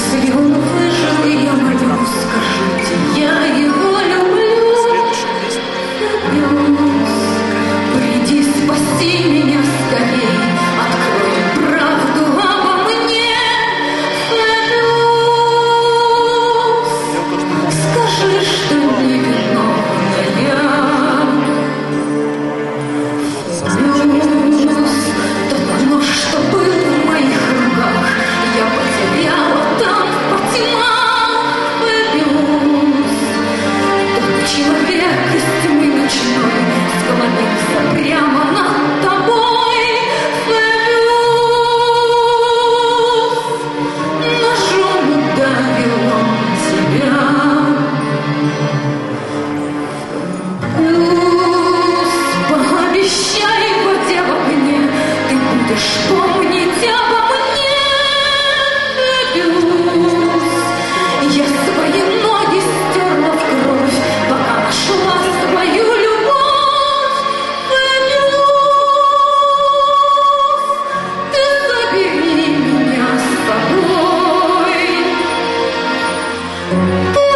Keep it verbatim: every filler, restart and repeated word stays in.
Если он выжил, и я молю, скажите, я его люблю. Фабиус, приди, спаси меня скорей, открой правду обо мне. Фабиус, скажи, что невиновная. Фабиус, тот нож, что был в моих руках, я потеряла там по тьмах. Фабиус, тот человек из тьмы ночной склонился прямо над тобой. Фабиус, ножом ударил он тебя. Фабиус, пообещай, водя в огне, ты будешь помнить обо мне. Фабиус, я свои ноги стерла в кровь, пока нашла свою любовь. Фабиус, ты забери меня с собой. Ты